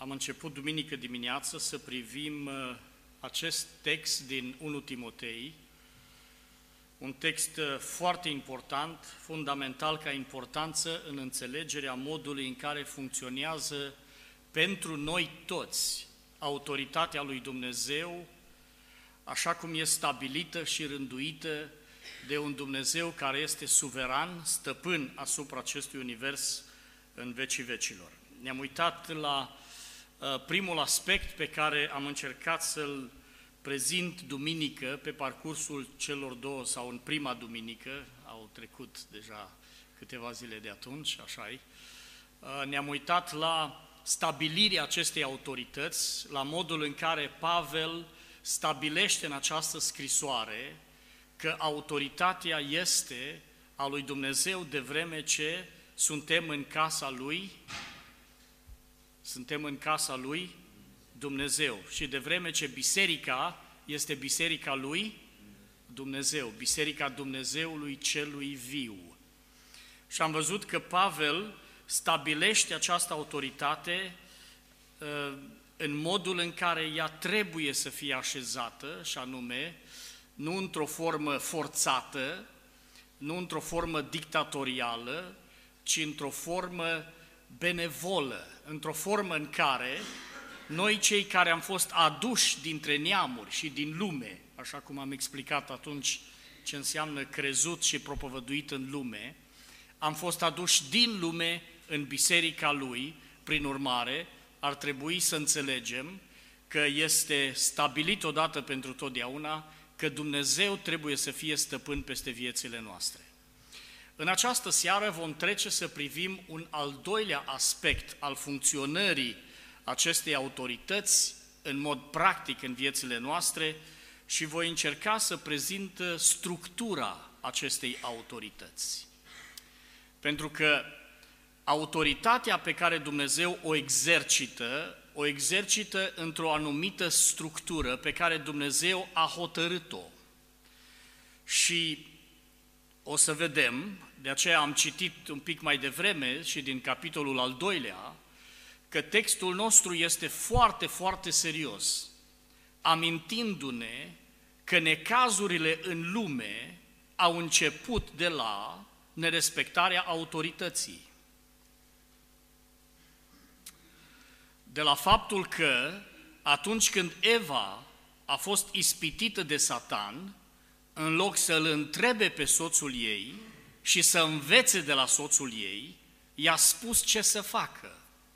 Am început duminică dimineață să privim acest text din 1 Timotei, un text foarte important, fundamental ca importanță în înțelegerea modului în care funcționează pentru noi toți autoritatea lui Dumnezeu, așa cum e stabilită și rânduită de un Dumnezeu care este suveran, stăpân asupra acestui univers în vecii vecilor. Ne-am uitat la primul aspect pe care am încercat să-l prezint duminică pe parcursul celor două sau în prima duminică, au trecut deja câteva zile de atunci, așa-i. Ne-am uitat la stabilirea acestei autorități, la modul în care Pavel stabilește în această scrisoare că autoritatea este a lui Dumnezeu de vreme ce suntem în casa lui, suntem în casa lui Dumnezeu și de vreme ce biserica este biserica lui Dumnezeu, biserica Dumnezeului celui viu. Și am văzut că Pavel stabilește această autoritate în modul în care ea trebuie să fie așezată, și anume, nu într-o formă forțată, nu într-o formă dictatorială, ci într-o formă benevolă, într-o formă în care noi, cei care am fost aduși dintre neamuri și din lume, așa cum am explicat atunci ce înseamnă crezut și propovăduit în lume, am fost aduși din lume în biserica lui, prin urmare, ar trebui să înțelegem că este stabilit odată pentru totdeauna că Dumnezeu trebuie să fie stăpân peste viețile noastre. În această seară vom trece să privim un al doilea aspect al funcționării acestei autorități în mod practic în viețile noastre și voi încerca să prezint structura acestei autorități. Pentru că autoritatea pe care Dumnezeu o exercită într-o anumită structură pe care Dumnezeu a hotărât-o. Și o să vedem, de aceea am citit un pic mai devreme și din capitolul al doilea, că textul nostru este foarte, foarte serios, amintindu-ne că necazurile în lume au început de la nerespectarea autorității. De la faptul că atunci când Eva a fost ispitită de Satan, în loc să îl întrebe pe soțul ei și să învețe de la soțul ei, i-a spus ce să facă.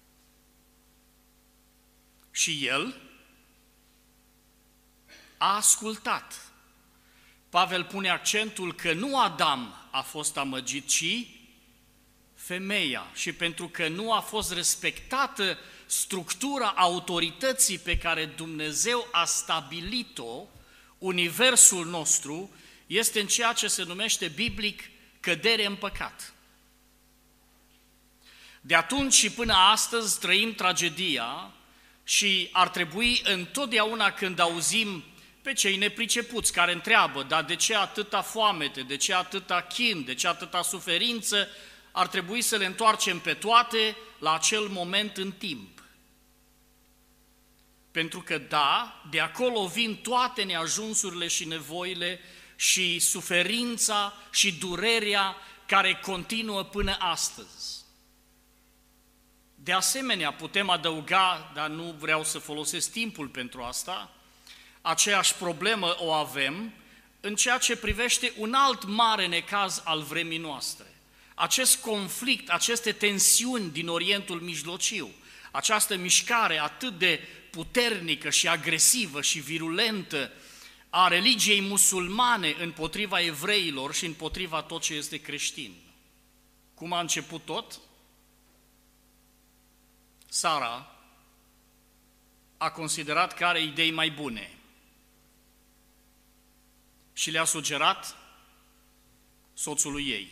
Și el a ascultat. Pavel pune accentul că nu Adam a fost amăgit, ci femeia. Și pentru că nu a fost respectată structura autorității pe care Dumnezeu a stabilit-o, universul nostru este în ceea ce se numește biblic cădere în păcat. De atunci și până astăzi trăim tragedia și ar trebui întotdeauna când auzim pe cei nepricepuți care întreabă, dar de ce atâta foamete, de ce atâta chin, de ce atâta suferință, ar trebui să le întoarcem pe toate la acel moment în timp. Pentru că da, de acolo vin toate neajunsurile și nevoile și suferința și durerea care continuă până astăzi. De asemenea, putem adăuga, dar nu vreau să folosesc timpul pentru asta, aceeași problemă o avem în ceea ce privește un alt mare necaz al vremii noastre. Acest conflict, aceste tensiuni din Orientul Mijlociu, această mișcare atât de puternică și agresivă și virulentă a religiei musulmane împotriva evreilor și împotriva tot ce este creștin. Cum a început tot? Sara a considerat că are idei mai bune și le-a sugerat soțului ei.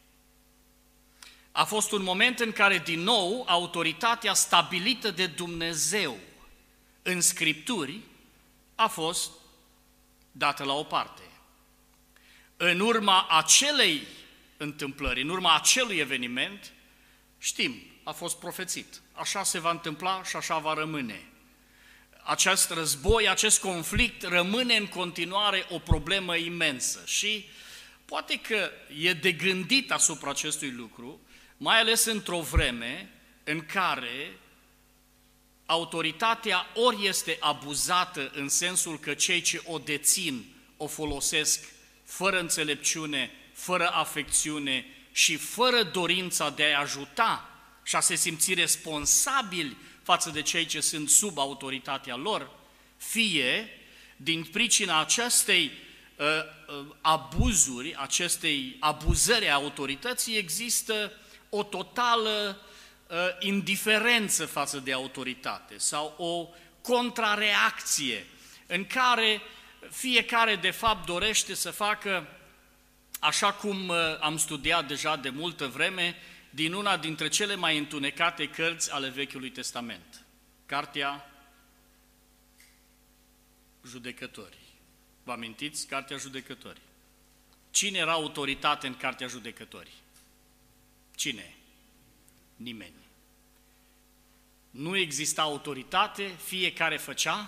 A fost un moment în care, din nou, autoritatea stabilită de Dumnezeu în Scripturi a fost dată la o parte. În urma acelei întâmplări, în urma acelui eveniment, știm a fost profețit. Așa se va întâmpla și așa va rămâne. Acest război, acest conflict rămâne în continuare o problemă imensă și poate că e de gândit asupra acestui lucru, mai ales într-o vreme în care autoritatea ori este abuzată în sensul că cei ce o dețin o folosesc fără înțelepciune, fără afecțiune și fără dorința de a ajuta și a se simți responsabili față de cei ce sunt sub autoritatea lor, fie din pricina acestei abuzuri, acestei abuzări a autorității, există o totală indiferență față de autoritate sau o contrareacție în care fiecare de fapt dorește să facă, așa cum am studiat deja de multă vreme, din una dintre cele mai întunecate cărți ale Vechiului Testament, Cartea Judecătorii. Vă amintiți? Cartea Judecătorii. Cine era autoritate în Cartea Judecătorii? Cine? Nimeni. Nu exista autoritate, fiecare făcea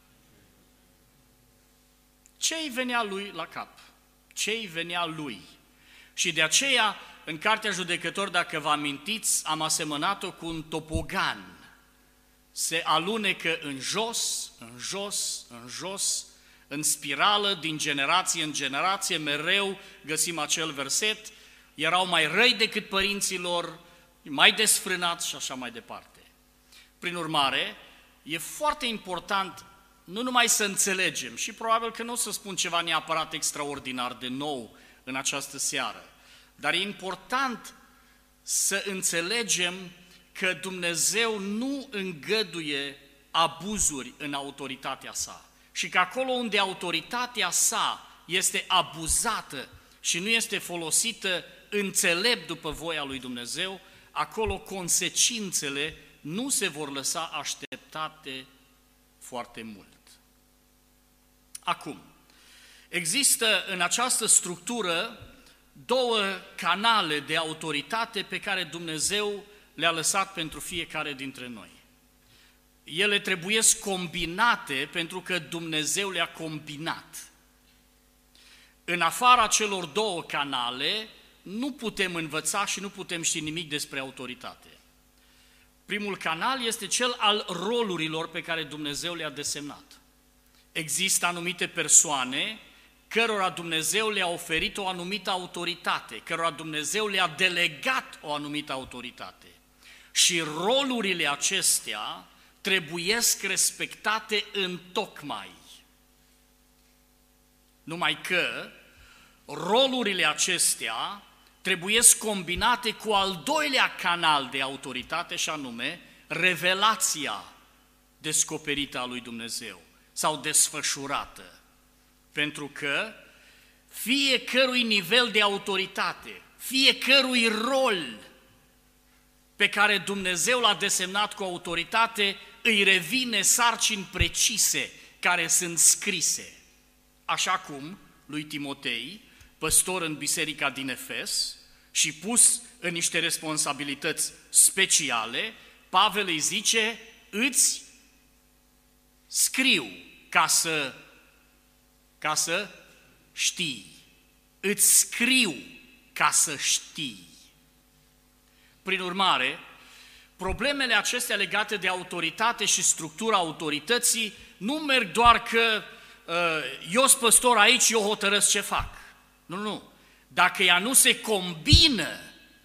ce îi venea lui la cap, ce îi venea lui. Și de aceea, în Cartea Judecători, dacă vă amintiți, am asemănat-o cu un topogan. Se alunecă în jos, în jos, în jos, în spirală, din generație în generație, mereu găsim acel verset, erau mai răi decât părinților, mai desfrânați și așa mai departe. Prin urmare, e foarte important nu numai să înțelegem, și probabil că nu o să spun ceva neapărat extraordinar de nou în această seară, dar e important să înțelegem că Dumnezeu nu îngăduie abuzuri în autoritatea sa și că acolo unde autoritatea sa este abuzată și nu este folosită înțelept după voia lui Dumnezeu, acolo consecințele nu se vor lăsa așteptate foarte mult. Acum, există în această structură două canale de autoritate pe care Dumnezeu le-a lăsat pentru fiecare dintre noi. Ele trebuiesc combinate pentru că Dumnezeu le-a combinat. În afara celor două canale nu putem învăța și nu putem ști nimic despre autoritate. Primul canal este cel al rolurilor pe care Dumnezeu le-a desemnat. Există anumite persoane cărora Dumnezeu le-a oferit o anumită autoritate, cărora Dumnezeu le-a delegat o anumită autoritate. Și rolurile acestea trebuiesc respectate întocmai. Numai că rolurile acestea trebuiesc combinate cu al doilea canal de autoritate, și anume revelația descoperită a lui Dumnezeu sau desfășurată. Pentru că fiecărui nivel de autoritate, fiecărui rol pe care Dumnezeu l-a desemnat cu autoritate, îi revine sarcini precise care sunt scrise. Așa cum lui Timotei, păstor în biserica din Efes și pus în niște responsabilități speciale, Pavel îi zice, îți scriu ca să știi. Îți scriu ca să știi. Prin urmare, problemele acestea legate de autoritate și structura autorității nu merg doar că eu sunt păstor aici, eu hotărăsc ce fac. Nu. Dacă ea nu se combină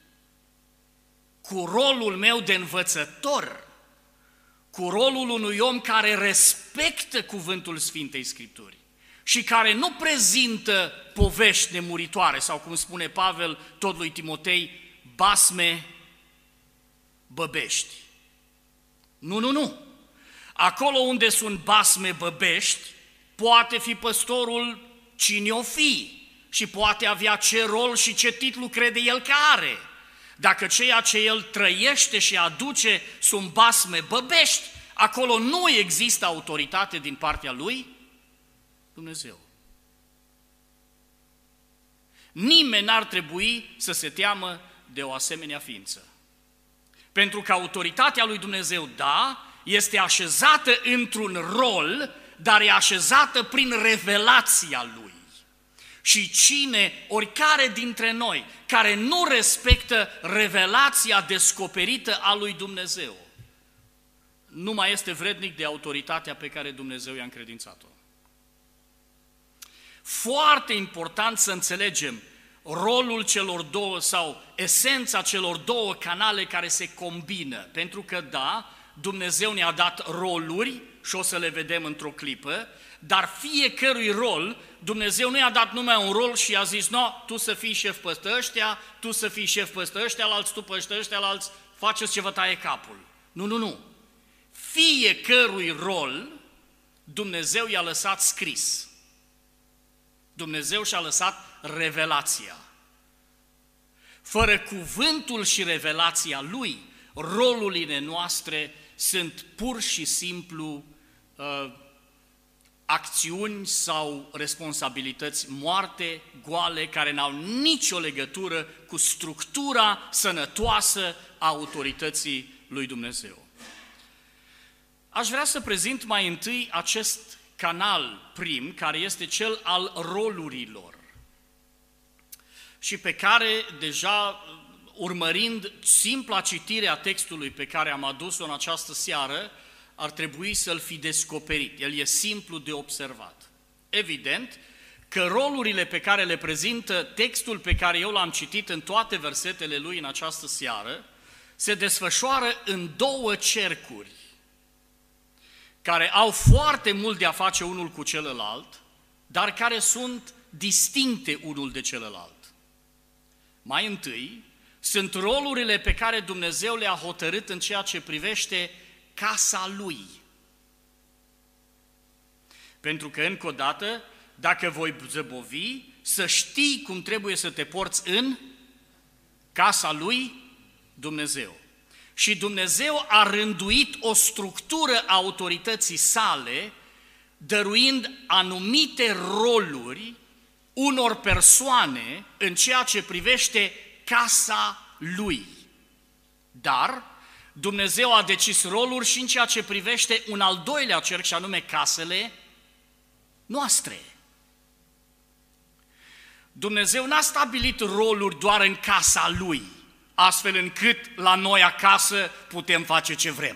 cu rolul meu de învățător, cu rolul unui om care respectă cuvântul Sfintei Scripturi și care nu prezintă povești nemuritoare, sau cum spune Pavel tot lui Timotei, basme băbești. Nu. Acolo unde sunt basme băbești, poate fi păstorul cine o fi și poate avea ce rol și ce titlu crede el că are. Dacă ceea ce el trăiește și aduce sunt basme băbești, acolo nu există autoritate din partea lui Dumnezeu. Nimeni n-ar trebui să se teamă de o asemenea ființă. Pentru că autoritatea lui Dumnezeu, da, este așezată într-un rol, dar e așezată prin revelația Lui. Și oricare dintre noi, care nu respectă revelația descoperită a lui Dumnezeu, nu mai este vrednic de autoritatea pe care Dumnezeu i-a încredințat-o. Foarte important să înțelegem rolul celor două sau esența celor două canale care se combină. Pentru că, da, Dumnezeu ne-a dat roluri și o să le vedem într-o clipă, dar fiecărui rol, Dumnezeu nu i-a dat numai un rol și i-a zis, no, tu să fii șef peste ăștia, tu să fii șef peste ăștia, alți tu peste ăștia, alți faceți ce vă taie capul. Nu. Fiecărui rol, Dumnezeu i-a lăsat scris. Dumnezeu și-a lăsat revelația. Fără cuvântul și revelația Lui, rolurile noastre sunt pur și simplu acțiuni sau responsabilități moarte, goale, care n-au nicio legătură cu structura sănătoasă a autorității lui Dumnezeu. Aș vrea să prezint mai întâi acest canal prim, care este cel al rolurilor și pe care deja, urmărind simpla citire a textului pe care am adus-o în această seară, ar trebui să-l fi descoperit. El e simplu de observat. Evident că rolurile pe care le prezintă textul pe care eu l-am citit în toate versetele lui în această seară, se desfășoară în două cercuri, care au foarte mult de a face unul cu celălalt, dar care sunt distincte unul de celălalt. Mai întâi, sunt rolurile pe care Dumnezeu le-a hotărât în ceea ce privește casa Lui. Pentru că, încă o dată, dacă voi zăbovi, să știi cum trebuie să te porți în casa Lui Dumnezeu. Și Dumnezeu a rânduit o structură a autorității sale, dăruind anumite roluri unor persoane în ceea ce privește casa Lui. Dar Dumnezeu a decis roluri și în ceea ce privește un al doilea cerc, și anume casele noastre. Dumnezeu n-a stabilit roluri doar în casa Lui, astfel încât la noi acasă putem face ce vrem.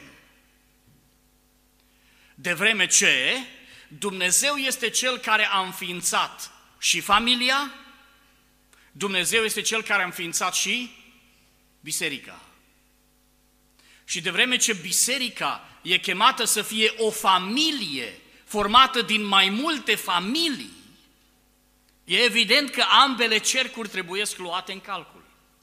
De vreme ce Dumnezeu este Cel care a înființat și familia, Dumnezeu este Cel care a înființat și biserica. Și de vreme ce biserica e chemată să fie o familie formată din mai multe familii, e evident că ambele cercuri trebuiesc luate în calcul.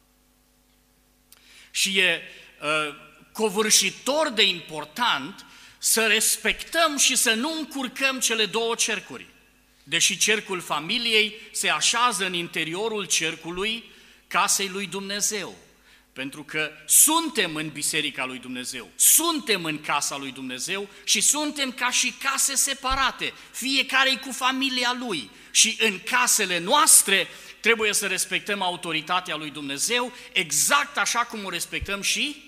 Și e covârșitor de important să respectăm și să nu încurcăm cele două cercuri. Deși cercul familiei se așează în interiorul cercului casei lui Dumnezeu. Pentru că suntem în biserica lui Dumnezeu, suntem în casa lui Dumnezeu și suntem ca și case separate, fiecare cu familia lui. Și în casele noastre trebuie să respectăm autoritatea lui Dumnezeu, exact așa cum o respectăm și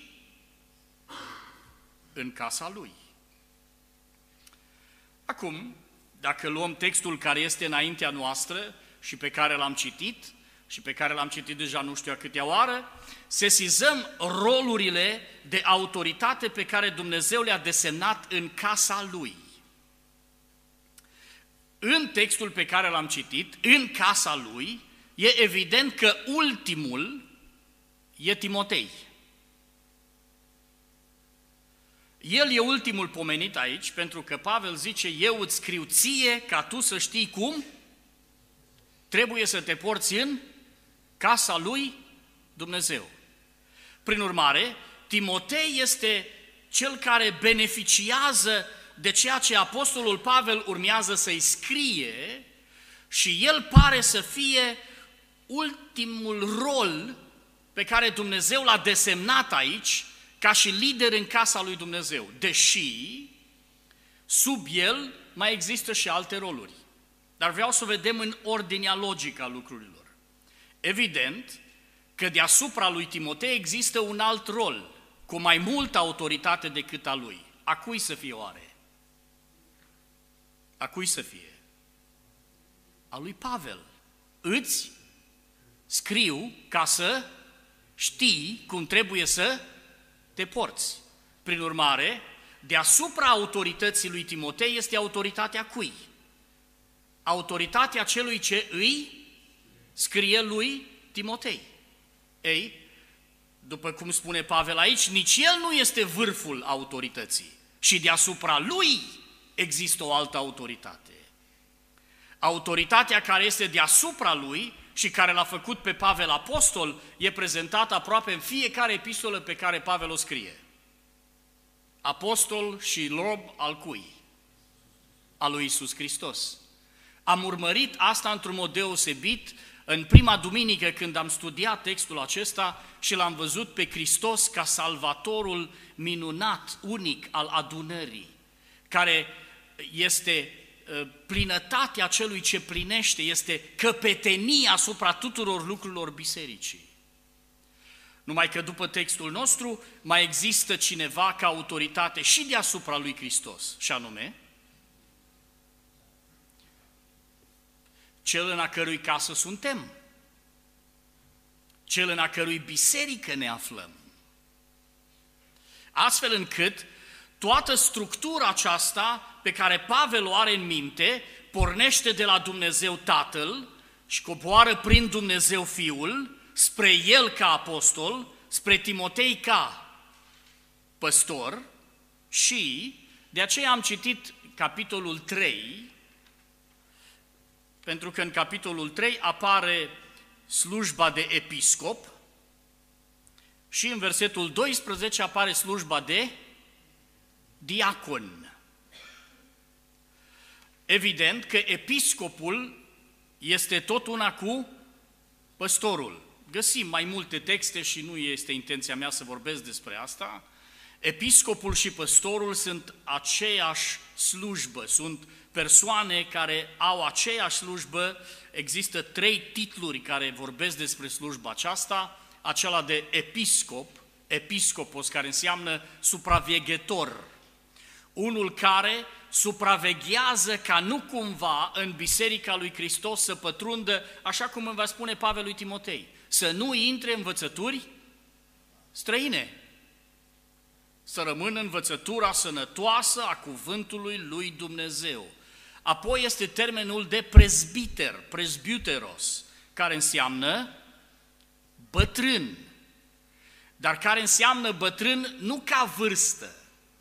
în casa Lui. Acum, dacă luăm textul care este înaintea noastră și pe care l-am citit, și pe care l-am citit deja nu știu a câtea oară, sesizăm rolurile de autoritate pe care Dumnezeu le-a desemnat în casa Lui. În textul pe care l-am citit, în casa Lui, e evident că ultimul e Timotei. El e ultimul pomenit aici, pentru că Pavel zice, eu îți scriu ție ca tu să știi cum trebuie să te porți în casa lui Dumnezeu. Prin urmare, Timotei este cel care beneficiază de ceea ce apostolul Pavel urmează să-i scrie și el pare să fie ultimul rol pe care Dumnezeu l-a desemnat aici ca și lider în casa lui Dumnezeu, deși sub el mai există și alte roluri. Dar vreau să vedem în ordinea logică a lucrurilor. Evident că deasupra lui Timotei există un alt rol, cu mai multă autoritate decât a lui. A cui să fie oare? A cui să fie? A lui Pavel. Îți scriu ca să știi cum trebuie să te porți. Prin urmare, deasupra autorității lui Timotei este autoritatea cui? Autoritatea celui ce îi scrie lui Timotei. Ei, după cum spune Pavel aici, nici el nu este vârful autorității și deasupra lui există o altă autoritate. Autoritatea care este deasupra lui și care l-a făcut pe Pavel apostol e prezentată aproape în fiecare epistolă pe care Pavel o scrie. Apostol și rob al cui? Al lui Iisus Hristos. Am urmărit asta într-un mod deosebit în prima duminică când am studiat textul acesta și l-am văzut pe Hristos ca salvatorul minunat, unic al adunării, care este plinătatea celui ce plinește, este căpetenia asupra tuturor lucrurilor bisericii. Numai că după textul nostru mai există cineva ca autoritate și deasupra lui Hristos, și anume cel în a cărui casă suntem, cel în a cărui biserică ne aflăm. Astfel încât toată structura aceasta pe care Pavel o are în minte pornește de la Dumnezeu Tatăl și coboară prin Dumnezeu Fiul spre el ca apostol, spre Timotei ca păstor și de aceea am citit capitolul 3, pentru că în capitolul 3 apare slujba de episcop și în versetul 12 apare slujba de diacon. Evident că episcopul este tot una cu păstorul. Găsim mai multe texte și nu este intenția mea să vorbesc despre asta. Episcopul și păstorul sunt aceeași slujbă, sunt persoane care au aceeași slujbă. Există 3 titluri care vorbesc despre slujba aceasta, acela de episcop, episcopos, care înseamnă supraveghetor, unul care supraveghează ca nu cumva în biserica lui Hristos să pătrundă, așa cum îmi va spune Pavel lui Timotei, să nu intre învățături străine, să rămână învățătura sănătoasă a cuvântului lui Dumnezeu. Apoi este termenul de prezbiter, presbyteros, care înseamnă bătrân, dar care înseamnă bătrân nu ca vârstă.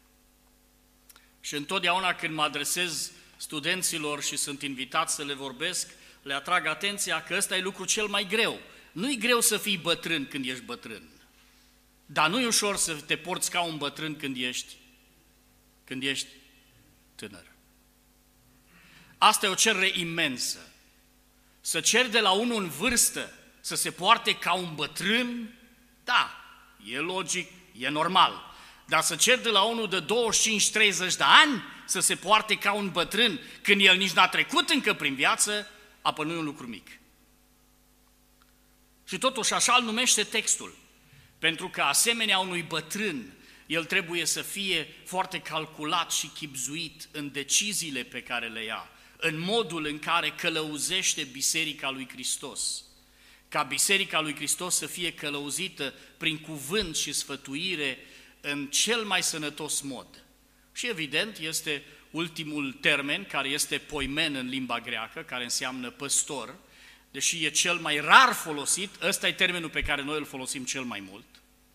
Și întotdeauna când mă adresez studenților și sunt invitat să le vorbesc, le atrag atenția că ăsta e lucru cel mai greu. Nu-i greu să fii bătrân când ești bătrân, dar nu e ușor să te porți ca un bătrân când ești tânăr. Asta e o cerere imensă. Să ceri de la unul în vârstă să se poarte ca un bătrân, da, e logic, e normal. Dar să ceri de la unul de 25-30 de ani să se poarte ca un bătrân, când el nici n-a trecut încă prin viață, apă nu e un lucru mic. Și totuși așa îl numește textul, pentru că asemenea unui bătrân, el trebuie să fie foarte calculat și chibzuit în deciziile pe care le ia, în modul în care călăuzește Biserica lui Hristos. Ca Biserica lui Hristos să fie călăuzită prin cuvânt și sfătuire în cel mai sănătos mod. Și evident este ultimul termen, care este poimen în limba greacă, care înseamnă păstor, deși e cel mai rar folosit, ăsta e termenul pe care noi îl folosim cel mai mult.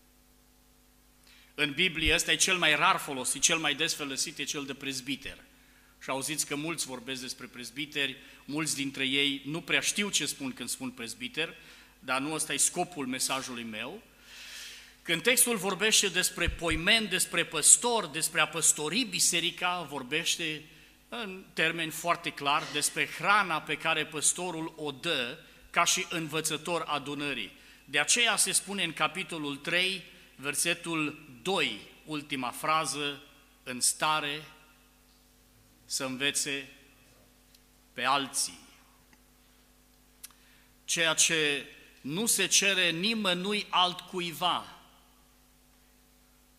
În Biblie ăsta e cel mai rar folosit, cel mai des folosit e cel de prezbiter. Și auziți că mulți vorbesc despre prezbiteri, mulți dintre ei nu prea știu ce spun când spun prezbiter, dar nu ăsta e scopul mesajului meu. Când textul vorbește despre poimen, despre păstor, despre a păstori biserica, vorbește în termeni foarte clar despre hrana pe care păstorul o dă ca și învățător adunării. De aceea se spune în capitolul 3, versetul 2, ultima frază, în stare să învețe pe alții. Ceea ce nu se cere nimănui altcuiva,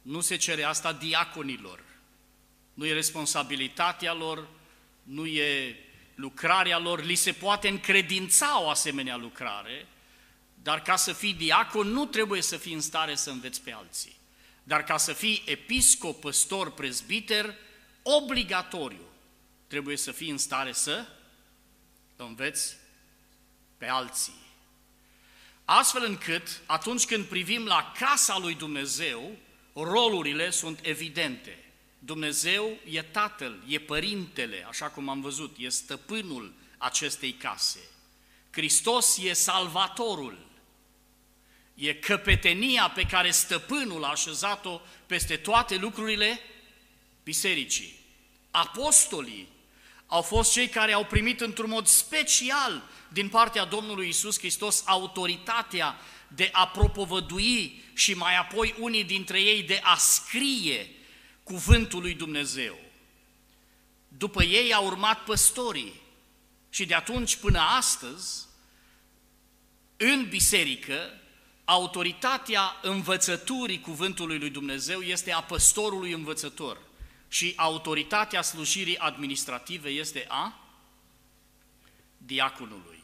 Nu se cere asta diaconilor. Nu e responsabilitatea lor, nu e lucrarea lor, li se poate încredința o asemenea lucrare, dar ca să fii diacon nu trebuie să fii în stare să înveți pe alții. Dar ca să fii episcop, păstor, prezbiter, obligatoriu trebuie să fii în stare să înveți pe alții. Astfel încât, atunci când privim la casa lui Dumnezeu, rolurile sunt evidente. Dumnezeu e Tatăl, e Părintele, așa cum am văzut, e stăpânul acestei case. Hristos e Salvatorul, e căpetenia pe care stăpânul a așezat-o peste toate lucrurile bisericii. Apostolii au fost cei care au primit într-un mod special din partea Domnului Iisus Hristos autoritatea de a propovădui și mai apoi unii dintre ei de a scrie cuvântul lui Dumnezeu. După ei au urmat păstorii și de atunci până astăzi, în biserică, autoritatea învățăturii cuvântului lui Dumnezeu este a păstorului învățător și autoritatea slujirii administrative este a diaconului.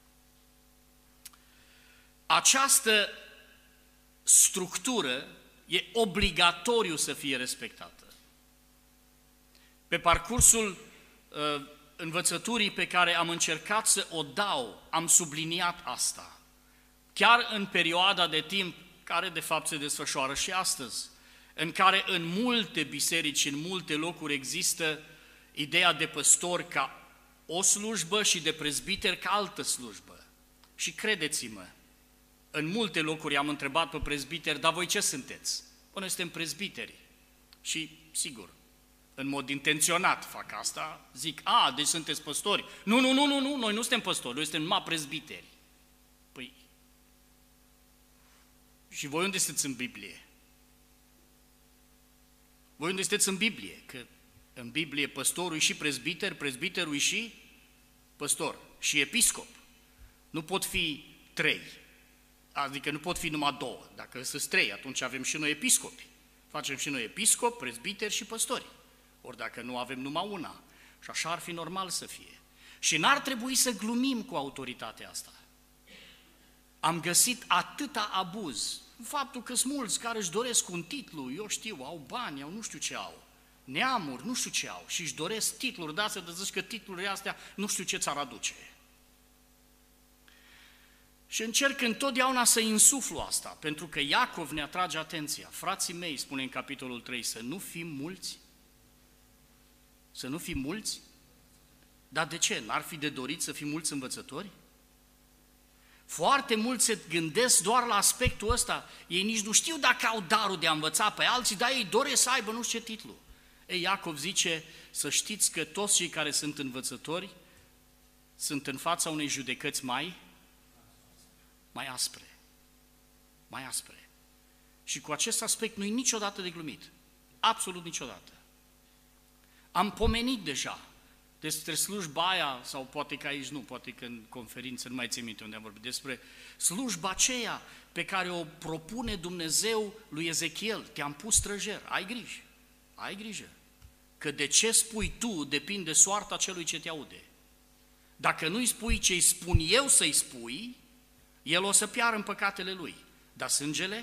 Această structură e obligatoriu să fie respectată. Pe parcursul învățăturii pe care am încercat să o dau, am subliniat asta. Chiar în perioada de timp care de fapt se desfășoară și astăzi, în care în multe biserici, în multe locuri există ideea de păstor ca o slujbă și de prezbiter ca altă slujbă. Și credeți-mă, în multe locuri am întrebat pe prezbiteri, dar voi ce sunteți? Noi suntem prezbiteri. Și, sigur, în mod intenționat fac asta, zic, deci sunteți păstori. Nu, noi nu suntem păstori, noi suntem numai prezbiteri. Păi, și voi unde sunteți în Biblie? Voi unde sunteți în Biblie? Că în Biblie păstorul e și prezbiter, prezbiterul e și păstor și episcop. Nu pot fi trei. Adică nu pot fi numai două. Dacă sunt trei, atunci avem și noi episcopi. Facem și noi episcop, prezbiteri și păstori. Ori dacă nu avem numai una. Și așa ar fi normal să fie. Și n-ar trebui să glumim cu autoritatea asta. Am găsit atâta abuz. Faptul că sunt mulți care își doresc un titlu, eu știu, au bani, au nu știu ce au. Neamuri, nu știu ce au. Și își doresc titluri, da, să zici că titlurile astea nu știu ce ți-ar aduce. Și încerc întotdeauna să insuflu asta, pentru că Iacov ne atrage atenția. Frații mei, spune în capitolul 3, să nu fim mulți? Să nu fim mulți? Dar de ce? N-ar fi de dorit să fim mulți învățători? Foarte mulți se gândesc doar la aspectul ăsta. Ei nici nu știu dacă au darul de a învăța pe alții, dar ei doresc să aibă nu știu ce titlu. Ei, Iacov zice să știți că toți cei care sunt învățători sunt în fața unei judecăți mai aspre. Mai aspre. Și cu acest aspect nu-i niciodată de glumit. Absolut niciodată. Am pomenit deja despre slujba aia, sau poate că aici nu, poate că în conferință, nu mai țin minte unde am vorbit, despre slujba aceea pe care o propune Dumnezeu lui Ezechiel. Te-am pus străjer, ai grijă, că de ce spui tu depinde soarta celui ce te aude. Dacă nu-i spui ce îi spun eu să-i spui, el o să piară în păcatele lui, dar sângele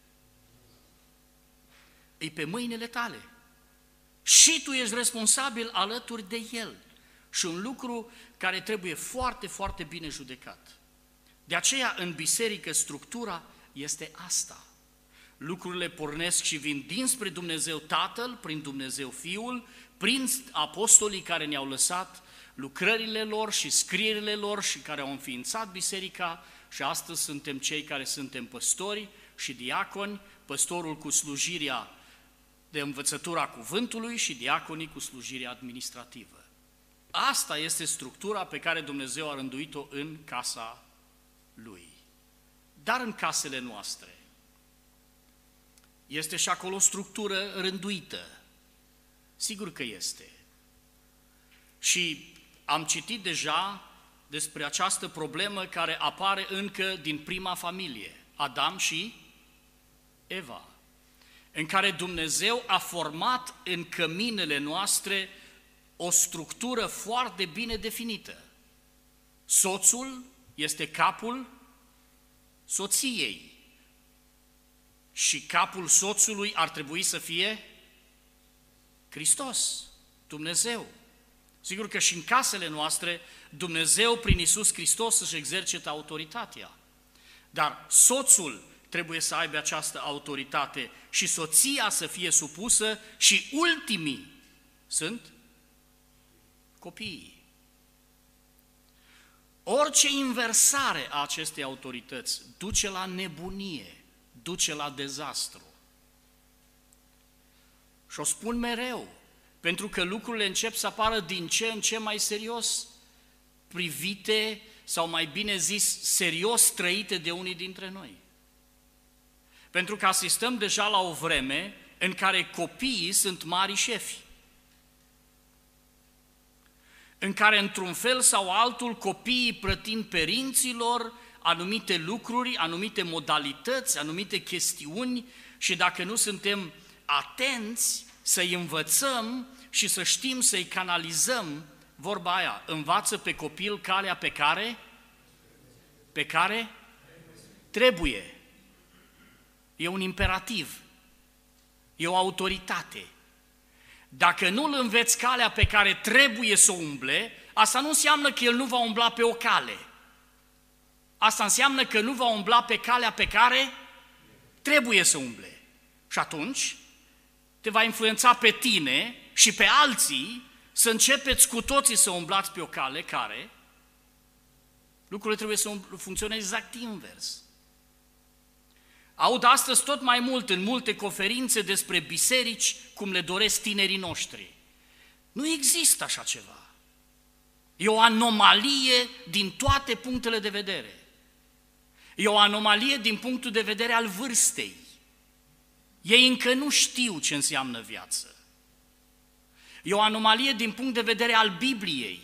e pe mâinile tale. Și tu ești responsabil alături de el. Și un lucru care trebuie foarte, foarte bine judecat. De aceea, în biserică, structura este asta. Lucrurile pornesc și vin dinspre Dumnezeu Tatăl, prin Dumnezeu Fiul, prin apostolii care ne-au lăsat lucrările lor și scrierile lor și care au înființat biserica, și astăzi suntem cei care suntem păstori și diaconi, păstorul cu slujirea de învățătura cuvântului și diaconii cu slujirea administrativă. Asta este structura pe care Dumnezeu a rânduit-o în casa Lui. Dar în casele noastre este și acolo o structură rânduită. Sigur că este. Și am citit deja despre această problemă care apare încă din prima familie, Adam și Eva. în care Dumnezeu a format în căminele noastre o structură foarte bine definită. Soțul este capul soției și capul soțului ar trebui să fie Hristos, Dumnezeu. Sigur că și în casele noastre Dumnezeu prin Iisus Hristos își exercită autoritatea, dar soțul trebuie să aibă această autoritate și soția să fie supusă și ultimii sunt copiii. Orice inversare a acestei autorități duce la nebunie, duce la dezastru. Și o spun mereu, pentru că lucrurile încep să apară din ce în ce mai serios privite, sau mai bine zis, serios trăite de unii dintre noi. Pentru că asistăm deja la o vreme în care copiii sunt mari șefi, în care într-un fel sau altul copiii plătind părinților anumite lucruri, anumite modalități, anumite chestiuni și dacă nu suntem atenți să-i învățăm și să știm să-i canalizăm, vorba aia, învață pe copil calea pe care trebuie. E un imperativ, e o autoritate. Dacă nu îl înveți calea pe care trebuie să o umble, asta nu înseamnă că el nu va umbla pe o cale. Asta înseamnă că nu va umbla pe calea pe care trebuie să umble. Și atunci te va influența pe tine și pe alții să începeți cu toții să umblați pe o cale care lucrurile trebuie să funcționeze exact invers. Aud astăzi tot mai mult în multe conferințe despre biserici cum le doresc tinerii noștri. Nu există așa ceva. E o anomalie din toate punctele de vedere. E o anomalie din punctul de vedere al vârstei. Ei încă nu știu ce înseamnă viață. E o anomalie din punct de vedere al Bibliei,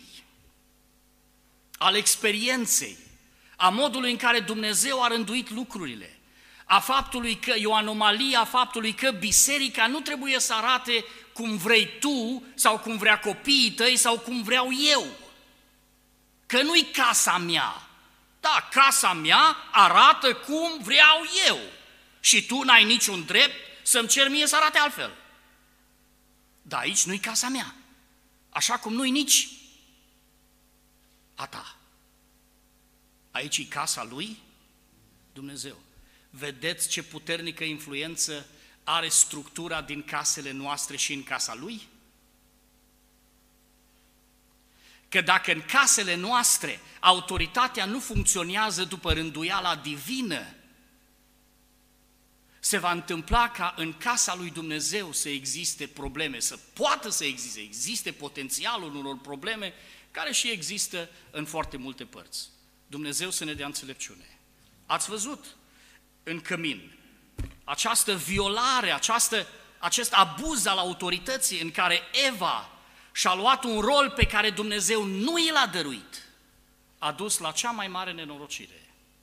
al experienței, a modului în care Dumnezeu a rânduit lucrurile, a faptului că e o anomalie a faptului că biserica nu trebuie să arate cum vrei tu sau cum vrea copiii tăi sau cum vreau eu. Că nu-i casa mea. Da, casa mea arată cum vreau eu și tu n-ai niciun drept să-mi ceri mie să arate altfel. Dar aici nu-i casa mea, așa cum nu-i nici a ta. Aici e casa lui Dumnezeu. Vedeți ce puternică influență are structura din casele noastre și în casa lui? Că dacă în casele noastre autoritatea nu funcționează după rânduiala divină, se va întâmpla ca în casa lui Dumnezeu să existe probleme, să poată să existe potențialul unor probleme care și există în foarte multe părți. Dumnezeu să ne dea înțelepciune. Ați văzut în cămin această violare, acest abuz al autorității în care Eva și-a luat un rol pe care Dumnezeu nu i l-a dăruit, a dus la cea mai mare nenorocire.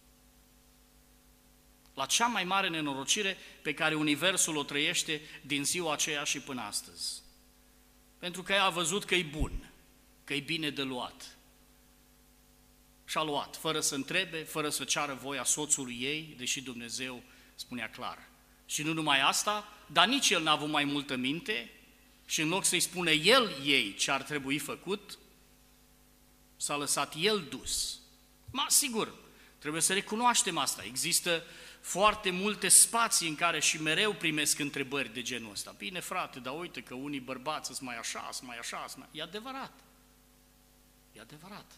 La cea mai mare nenorocire pe care universul o trăiește din ziua aceea și până astăzi. Pentru că ea a văzut că e bun, că e bine de luat. Și-a luat, fără să întrebe, fără să ceară voia soțului ei, deși Dumnezeu spunea clar. Și nu numai asta, dar nici el n-a avut mai multă minte și în loc să-i spune el ei ce ar trebui făcut, s-a lăsat el dus. Sigur, trebuie să recunoaștem asta. Există foarte multe spații în care și mereu primesc întrebări de genul ăsta. Bine, frate, dar uite că unii bărbați sunt mai așa, sunt mai așa, sunt mai... E adevărat. E adevărat.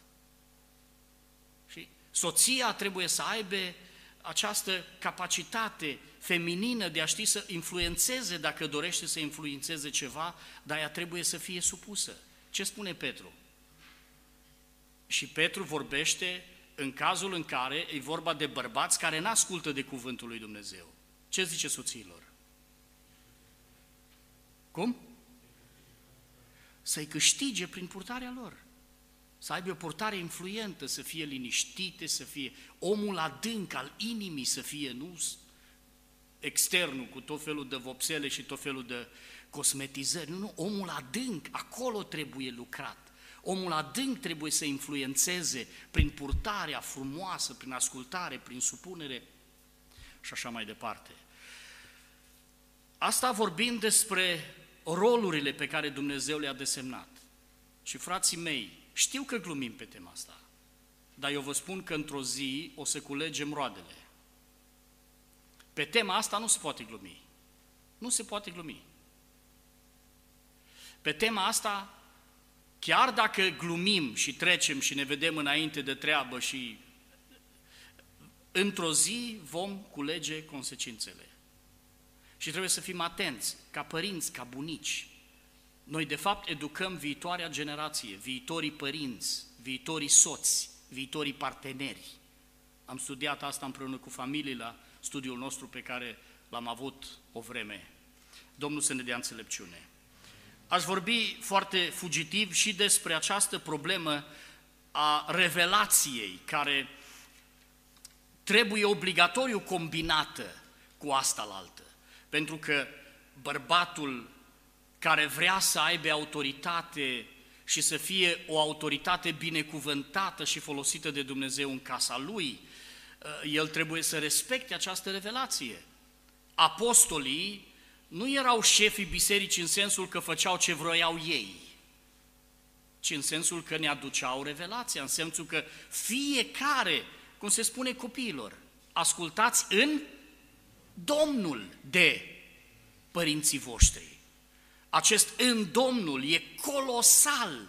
Și soția trebuie să aibă această capacitate feminină de a ști să influențeze dacă dorește să influențeze ceva, dar ea trebuie să fie supusă. Ce spune Petru? Și Petru vorbește în cazul în care e vorba de bărbați care n-ascultă de cuvântul lui Dumnezeu. Ce zice soțiilor? Cum? Să-i câștige prin purtarea lor. Să aibă o purtare influentă, să fie liniștite, să fie omul adânc al inimii, să fie, nu externul, cu tot felul de vopsele și tot felul de cosmetizări. Nu, omul adânc, acolo trebuie lucrat. Omul adânc trebuie să influențeze prin purtarea frumoasă, prin ascultare, prin supunere și așa mai departe. Asta vorbind despre rolurile pe care Dumnezeu le-a desemnat. Și frații mei, știu că glumim pe tema asta, dar eu vă spun că într-o zi o să culegem roadele. Pe tema asta nu se poate glumi. Nu se poate glumi. Pe tema asta, chiar dacă glumim și trecem și ne vedem înainte de treabă și într-o zi vom culege consecințele. Și trebuie să fim atenți, ca părinți, ca bunici. Noi, de fapt, educăm viitoarea generație, viitorii părinți, viitorii soți, viitorii parteneri. Am studiat asta împreună cu familii la studiul nostru pe care l-am avut o vreme. Domnul să ne dea înțelepciune. Aș vorbi foarte fugitiv și despre această problemă a revelației, care trebuie obligatoriu combinată cu asta la altă. Pentru că bărbatul care vrea să aibă autoritate și să fie o autoritate binecuvântată și folosită de Dumnezeu în casa lui, el trebuie să respecte această revelație. Apostolii nu erau șefii bisericii în sensul că făceau ce vroiau ei, ci în sensul că ne aduceau revelația, în sensul că fiecare, cum se spune copiilor, ascultați în Domnul de părinții voștri. Acest în Domnul e colosal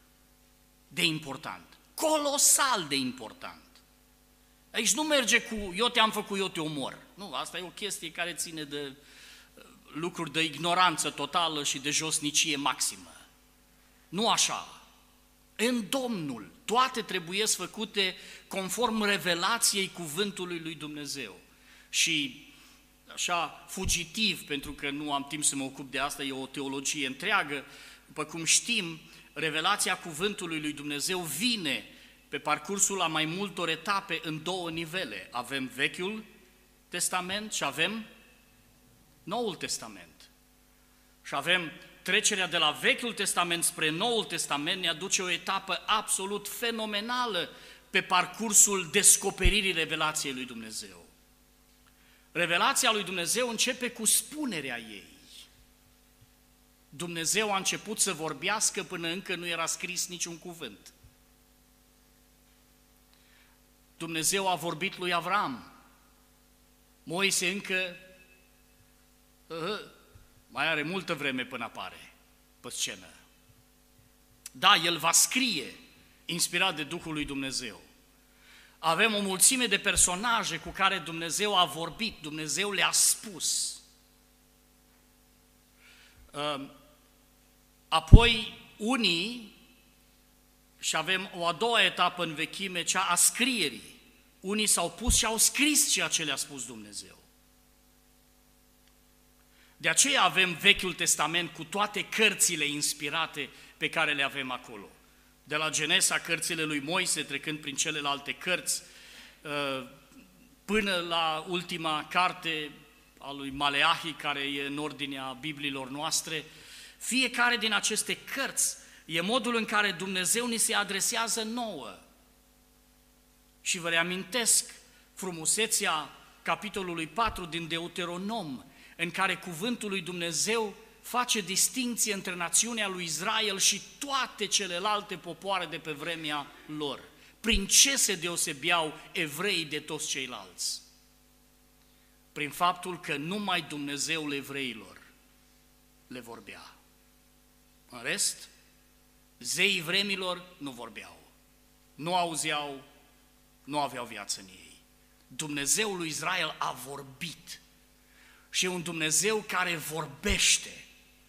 de important. Colosal de important. Aici nu merge cu eu te-am făcut, eu te omor. Nu, asta e o chestie care ține de lucruri de ignoranță totală și de josnicie maximă. Nu așa. În Domnul, toate trebuie făcute conform revelației cuvântului lui Dumnezeu. Și așa, fugitiv, pentru că nu am timp să mă ocup de asta, e o teologie întreagă, după cum știm, revelația cuvântului lui Dumnezeu vine pe parcursul a mai multor etape în două nivele. Avem Vechiul Testament și avem Noul Testament. Și avem trecerea de la Vechiul Testament spre Noul Testament, ne aduce o etapă absolut fenomenală pe parcursul descoperirii revelației lui Dumnezeu. Revelația lui Dumnezeu începe cu spunerea ei. Dumnezeu a început să vorbească până încă nu era scris niciun cuvânt. Dumnezeu a vorbit lui Avram. Moise încă mai are multă vreme până apare pe scenă. Da, el va scrie, inspirat de Duhul lui Dumnezeu. Avem o mulțime de personaje cu care Dumnezeu a vorbit, Dumnezeu le-a spus. Apoi unii, și avem o a doua etapă în vechime, cea a scrierii. Unii s-au pus și au scris ceea ce le-a spus Dumnezeu. De aceea avem Vechiul Testament cu toate cărțile inspirate pe care le avem acolo. De la Genesa, cărțile lui Moise, trecând prin celelalte cărți, până la ultima carte a lui Maleahi, care e în ordinea Bibliilor noastre, fiecare din aceste cărți e modul în care Dumnezeu ni se adresează nouă. Și vă reamintesc frumusețea capitolului 4 din Deuteronom, în care cuvântul lui Dumnezeu face distinție între națiunea lui Israel și toate celelalte popoare de pe vremea lor. Prin ce se deosebeau evreii de toți ceilalți? Prin faptul că numai Dumnezeul evreilor le vorbea. În rest, zeii vremilor nu vorbeau, nu auzeau, nu aveau viață în ei. Dumnezeul lui Israel a vorbit și e un Dumnezeu care vorbește.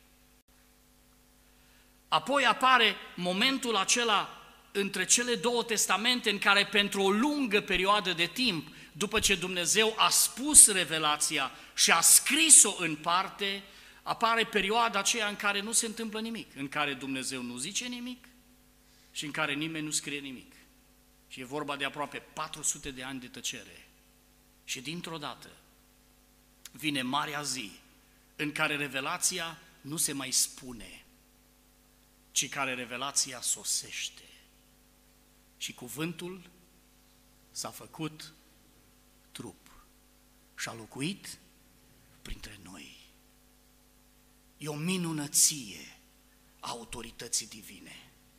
Apoi apare momentul acela între cele două testamente în care pentru o lungă perioadă de timp, după ce Dumnezeu a spus revelația și a scris-o în parte, apare perioada aceea în care nu se întâmplă nimic, în care Dumnezeu nu zice nimic și în care nimeni nu scrie nimic. Și e vorba de aproape 400 de ani de tăcere. Și dintr-o dată, vine marea zi, în care revelația nu se mai spune, ci care revelația sosește. Și cuvântul s-a făcut trup și a locuit printre noi. E o minunăție a autorității divine.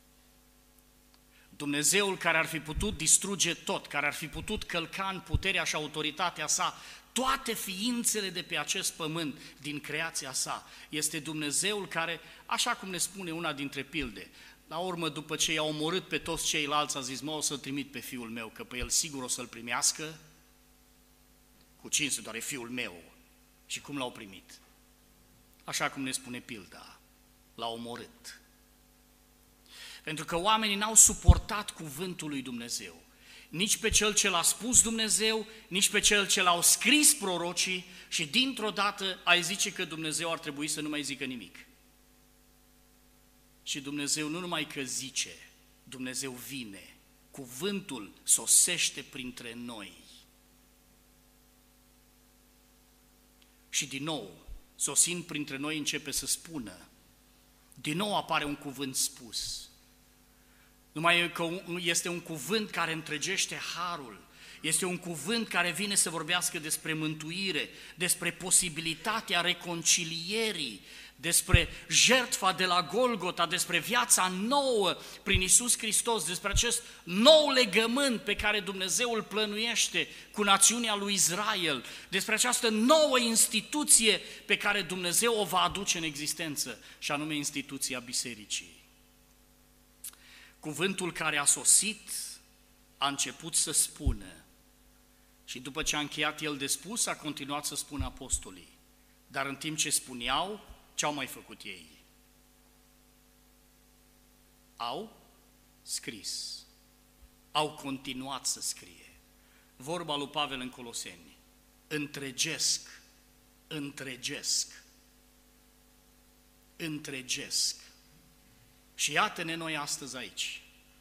Dumnezeul care ar fi putut distruge tot, care ar fi putut călca în puterea și autoritatea sa toate ființele de pe acest pământ din creația sa, este Dumnezeul care, așa cum ne spune una dintre pilde, la urmă, după ce i-a omorât pe toți ceilalți, a zis, o să-l trimit pe fiul meu, că pe el sigur o să-l primească cu cinste, doar e fiul meu. Și cum l-au primit? Așa cum ne spune pilda, l-a omorât. Pentru că oamenii n-au suportat cuvântul lui Dumnezeu, nici pe cel ce l-a spus Dumnezeu, nici pe cel ce l-au scris prorocii și dintr-o dată ai zice că Dumnezeu ar trebui să nu mai zică nimic. Și Dumnezeu nu numai că zice, Dumnezeu vine, cuvântul sosește printre noi. Și din nou, sosind printre noi, începe să spună. Din nou apare un cuvânt spus. Numai că este un cuvânt care întregește harul, este un cuvânt care vine să vorbească despre mântuire, despre posibilitatea reconcilierii, despre jertfa de la Golgota, despre viața nouă prin Iisus Hristos, despre acest nou legământ pe care Dumnezeu îl plănuiește cu națiunea lui Israel, despre această nouă instituție pe care Dumnezeu o va aduce în existență, și anume instituția bisericii. Cuvântul care a sosit a început să spună și după ce a încheiat el de spus, a continuat să spună apostolii. Dar în timp ce spuneau, ce-au mai făcut ei? Au scris, au continuat să scrie. Vorba lui Pavel în Coloseni, întregesc. Și iată-ne noi astăzi aici.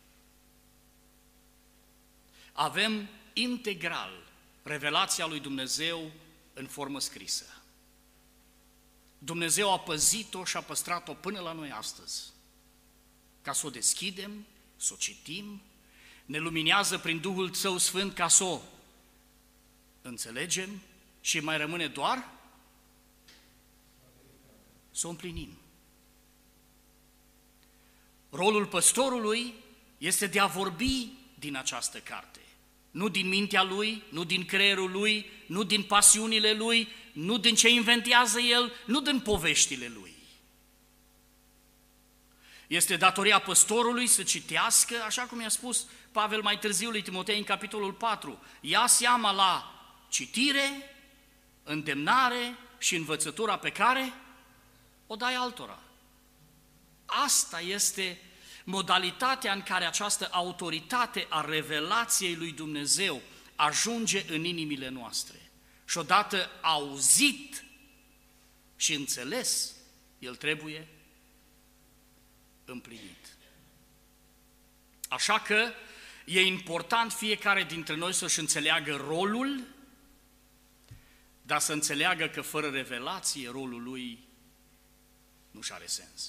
Avem integral revelația lui Dumnezeu în formă scrisă. Dumnezeu a păzit-o și a păstrat-o până la noi astăzi. Ca să o deschidem, să o citim, ne luminează prin Duhul Său Sfânt ca să o înțelegem și mai rămâne doar să o împlinim. Rolul păstorului este de a vorbi din această carte. Nu din mintea lui, nu din creierul lui, nu din pasiunile lui, nu din ce inventează el, nu din poveștile lui. Este datoria păstorului să citească, așa cum i-a spus Pavel mai târziu lui Timotei în capitolul 4, ia seama la citire, îndemnare și învățătura pe care o dai altora. Asta este modalitatea în care această autoritate a revelației lui Dumnezeu ajunge în inimile noastre. Și odată auzit și înțeles, el trebuie împlinit. Așa că e important fiecare dintre noi să-și înțeleagă rolul, dar să înțeleagă că fără revelație rolul lui nu-și are sens.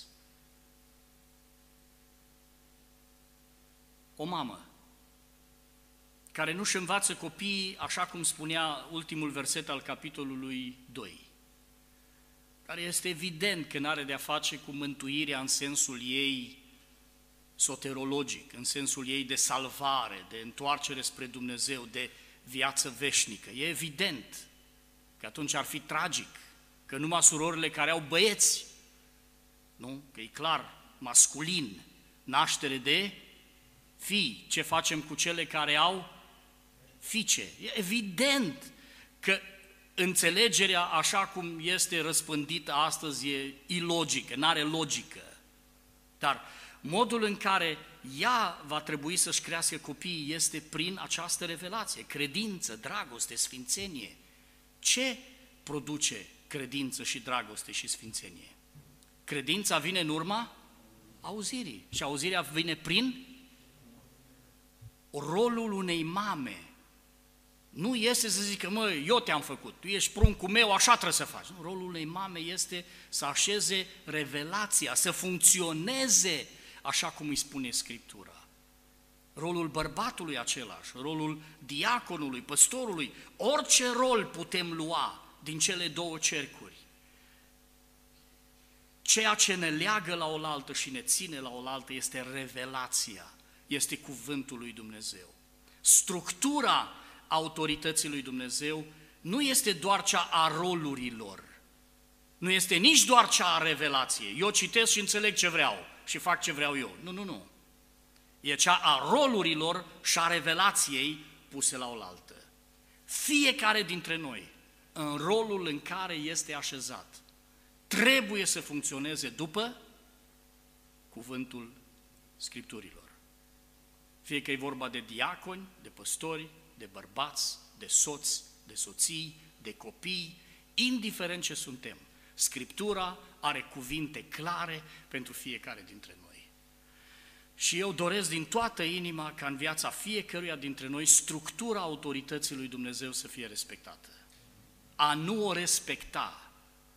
O mamă care nu-și învață copiii, așa cum spunea ultimul verset al capitolului 2, care este evident că n-are de-a face cu mântuirea în sensul ei soterologic, în sensul ei de salvare, de întoarcere spre Dumnezeu, de viață veșnică. E evident că atunci ar fi tragic că numai surorile care au băieți, nu? Că e clar, masculin, naștere de fii, ce facem cu cele care au fiice? E evident că înțelegerea așa cum este răspândită astăzi e ilogică, n-are logică. Dar modul în care ea va trebui să-și crească copiii este prin această revelație, credință, dragoste, sfințenie. Ce produce credință și dragoste și sfințenie? Credința vine în urma auzirii și auzirea vine prin rolul unei mame. Nu este să zică, mă, eu te-am făcut, tu ești pruncul meu, așa trebuie să faci. Nu, rolul unei mame este să așeze revelația, să funcționeze așa cum îi spune Scriptura. Rolul bărbatului același, rolul diaconului, păstorului, orice rol putem lua din cele două cercuri. Ceea ce ne leagă la oaltă și ne ține la oaltă este revelația, este cuvântul lui Dumnezeu. Structura autorității lui Dumnezeu nu este doar cea a rolurilor, nu este nici doar cea a revelației. Eu citesc și înțeleg ce vreau și fac ce vreau eu. Nu. E cea a rolurilor și a revelației puse la oaltă. Fiecare dintre noi, în rolul în care este așezat, trebuie să funcționeze după cuvântul Scripturilor. Fie că e vorba de diaconi, de păstori, de bărbați, de soți, de soții, de copii, indiferent ce suntem, Scriptura are cuvinte clare pentru fiecare dintre noi. Și eu doresc din toată inima ca în viața fiecăruia dintre noi structura autorității lui Dumnezeu să fie respectată. A nu o respecta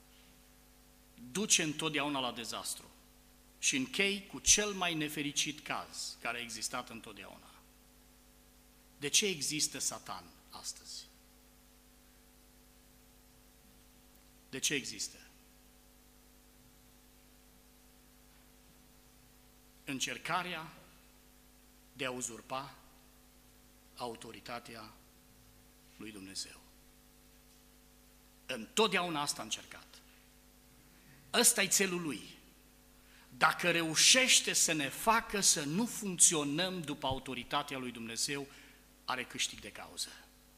duce întotdeauna la dezastru. Și închei cu cel mai nefericit caz care a existat întotdeauna. De ce există Satan astăzi? De ce există? Încercarea de a uzurpa autoritatea lui Dumnezeu. Întotdeauna asta a încercat. Ăsta e țelul lui. Dacă reușește să ne facă să nu funcționăm după autoritatea lui Dumnezeu, are câștig de cauză.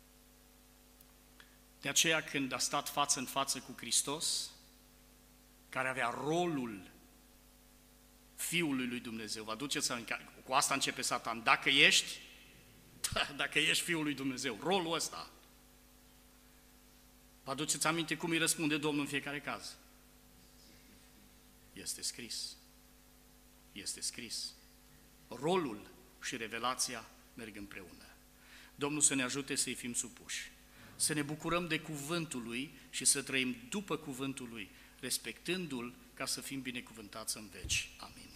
De aceea când a stat față în față cu Hristos, care avea rolul Fiului lui Dumnezeu, vă aduceți aminte, cu asta începe Satan, dacă ești Fiul lui Dumnezeu, rolul ăsta. Vă aduceți aminte cum îi răspunde Domnul în fiecare caz? Este scris. Este scris. Rolul și revelația merg împreună. Domnul să ne ajute să-i fim supuși, să ne bucurăm de cuvântul Lui și să trăim după cuvântul Lui, respectându-L ca să fim binecuvântați în veci. Amin.